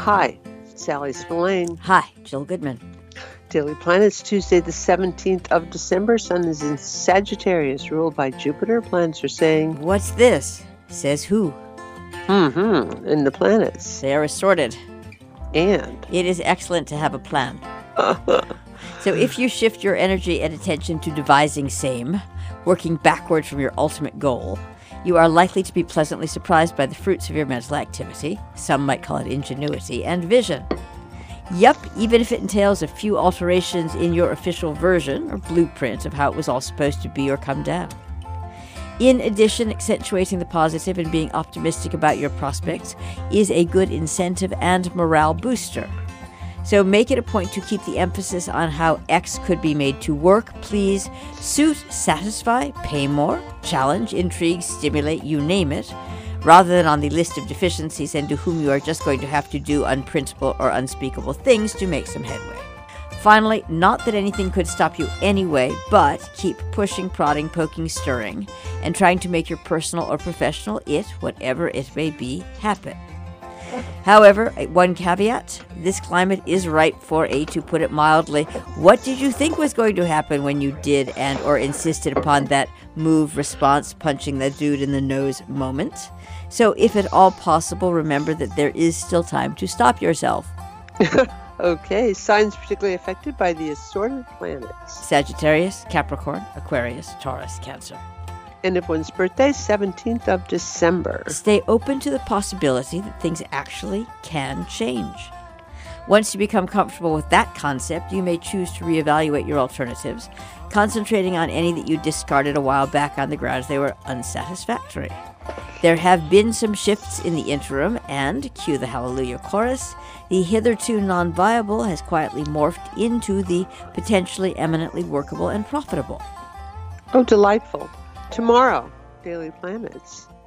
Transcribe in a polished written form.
Hi, Sally Spillane. Hi, Jill Goodman. Daily Planets, Tuesday the 17th of December. Sun is in Sagittarius, ruled by Jupiter. Planets are saying, What's this? Says who? In the planets. They are assorted. And It is excellent to have a plan. So if you shift your energy and attention to devising same, working backward from your ultimate goal, you are likely to be pleasantly surprised by the fruits of your mental activity. Some might call it ingenuity and vision. Yup, even if it entails a few alterations in your official version or blueprint of how it was all supposed to be or come down. In addition, accentuating the positive and being optimistic about your prospects is a good incentive and morale booster. So make it a point to keep the emphasis on how X could be made to work, please, suit, satisfy, pay more, challenge, intrigue, stimulate, you name it, rather than on the list of deficiencies and to whom you are just going to have to do unprintable or unspeakable things to make some headway. Finally, not that anything could stop you anyway, but keep pushing, prodding, poking, stirring, and trying to make your personal or professional it, whatever it may be, happen. However, one caveat, this climate is ripe for a, to put it mildly, what did you think was going to happen when you did and or insisted upon that move, response, punching that dude in the nose moment? So if at all possible, remember that there is still time to stop yourself. Okay, signs particularly affected by the assorted planets. Sagittarius, Capricorn, Aquarius, Taurus, Cancer. And if one's birthday, 17th of December. Stay open to the possibility that things actually can change. Once you become comfortable with that concept, you may choose to reevaluate your alternatives, concentrating on any that you discarded a while back on the grounds they were unsatisfactory. There have been some shifts in the interim, and, cue the Hallelujah chorus, the hitherto non-viable has quietly morphed into the potentially eminently workable and profitable. Oh, delightful. Tomorrow, Daily Planets.